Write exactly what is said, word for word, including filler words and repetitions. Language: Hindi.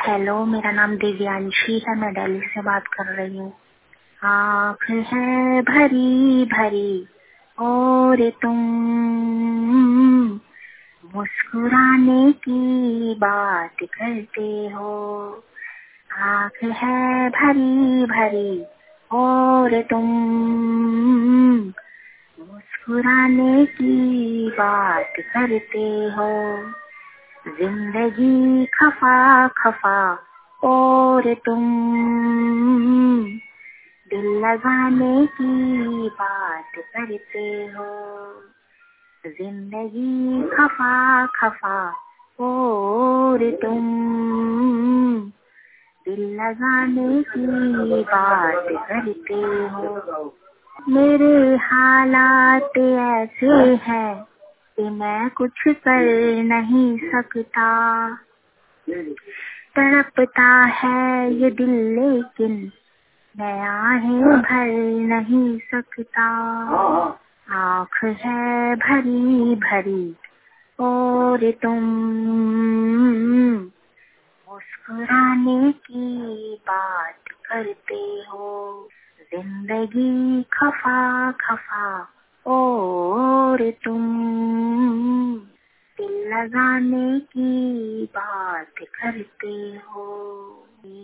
हेलो, मेरा नाम दिव्यांशी है। मैं दिल्ली से बात कर रही हूँ। आँख है भरी भरी और तुम मुस्कुराने की बात करते हो। आँख है भरी भरी और तुम मुस्कुराने की बात करते हो। जिंदगी खफा खफा और तुम दिल लगाने की बात करते हो। जिंदगी खफा खफा और तुम दिल लगाने की बात करते हो। मेरे हालात ऐसे हैं कि मैं कुछ कर नहीं सकता। तड़पता है ये दिल लेकिन मैं आहें भर नहीं सकता। आँख है भरी भरी और तुम मुस्कुराने की बात करते हो। जिंदगी खफा खफा और तुम दिल लगाने की बात करते हो।